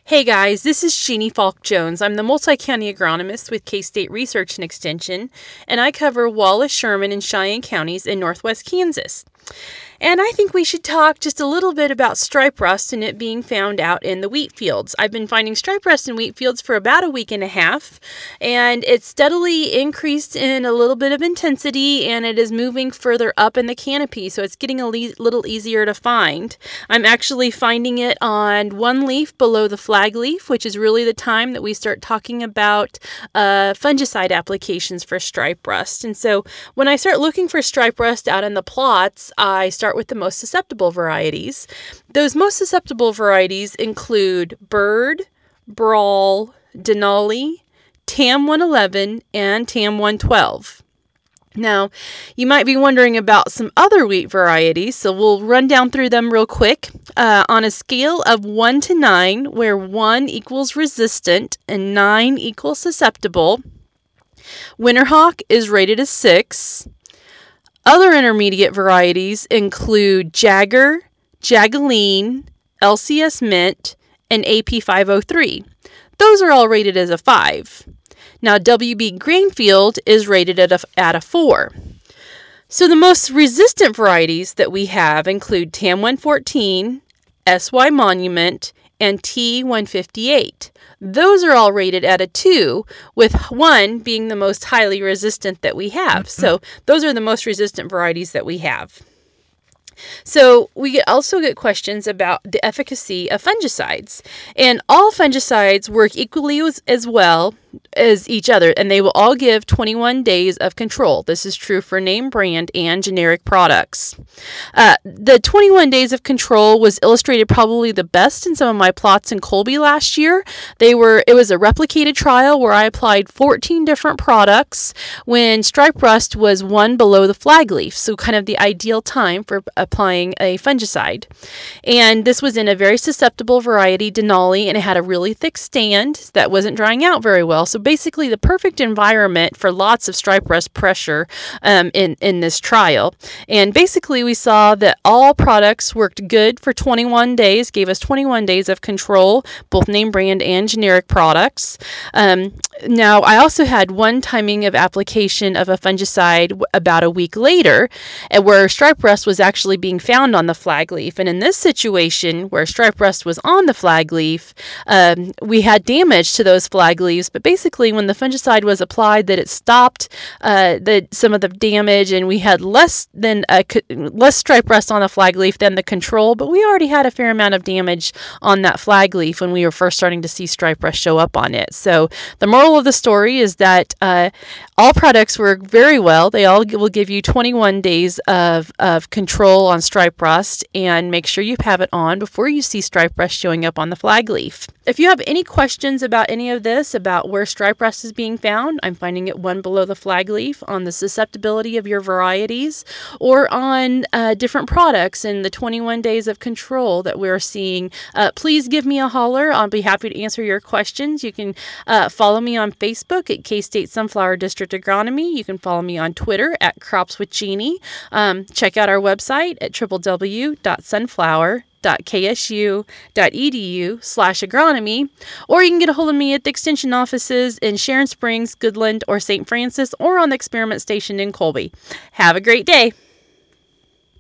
Hey guys, this is Jeannie Falk Jones. I'm the multi-county agronomist with K-State Research and Extension, and I cover Wallace, Sherman, and Cheyenne counties in northwest Kansas. And I think we should talk just a little bit about stripe rust and it being found out in the wheat fields. I've been finding stripe rust in wheat fields for about a week and a half, and it's steadily increased in a little bit of intensity, and it is moving further up in the canopy, so it's getting a little easier to find. I'm actually finding it on one leaf below the flag leaf, which is really the time that we start talking about fungicide applications for stripe rust. And so when I start looking for stripe rust out in the plots, I start with the most susceptible varieties. Those most susceptible varieties include Bird, Brawl, Denali, TAM 111, and TAM 112. Now, you might be wondering about some other wheat varieties, so we'll run down through them real quick. On a scale of 1 to 9, where 1 equals resistant and 9 equals susceptible, Winterhawk is rated a 6. Other intermediate varieties include Jagger, Jagaline, LCS Mint, and AP503. Those are all rated as a 5. Now, WB Greenfield is rated at a 4. So the most resistant varieties that we have include TAM 114, SY Monument, and T158. Those are all rated at a 2, with 1 being the most highly resistant that we have. So those are the most resistant varieties that we have. So we also get questions about the efficacy of fungicides. And all fungicides work equally as well as each other, and they will all give 21 days of control. This is true for name brand and generic products. The 21 days of control was illustrated probably the best in some of my plots in Colby last year. It was a replicated trial where I applied 14 different products when stripe rust was 1 below the flag leaf, so kind of the ideal time for applying a fungicide. And this was in a very susceptible variety, Denali, and it had a really thick stand that wasn't drying out very well. So basically the perfect environment for lots of stripe rust pressure in this trial. And basically we saw that all products worked good for 21 days, gave us 21 days of control, both name brand and generic products. Now, I also had one timing of application of a fungicide about a week later, where stripe rust was actually being found on the flag leaf. And in this situation, where stripe rust was on the flag leaf, we had damage to those flag leaves. But basically, when the fungicide was applied, that it stopped some of the damage, and we had less stripe rust on the flag leaf than the control. But we already had a fair amount of damage on that flag leaf when we were first starting to see stripe rust show up on it. So the moral of the story is that all products work very well. They all will give you 21 days of control on stripe rust, and make sure you have it on before you see stripe rust showing up on the flag leaf. If you have any questions about any of this, about where stripe rust is being found, I'm finding it 1 below the flag leaf, on the susceptibility of your varieties, or on different products in the 21 days of control that we're seeing, please give me a holler. I'll be happy to answer your questions. You can follow me on Facebook at K-State Sunflower District Agronomy. You can follow me on Twitter at Crops with Jeannie. Check out our website at www.sunflower.ksu.edu/agronomy, or you can get a hold of me at the extension offices in Sharon Springs, Goodland, or St. Francis, or on the experiment station in Colby. Have a great day.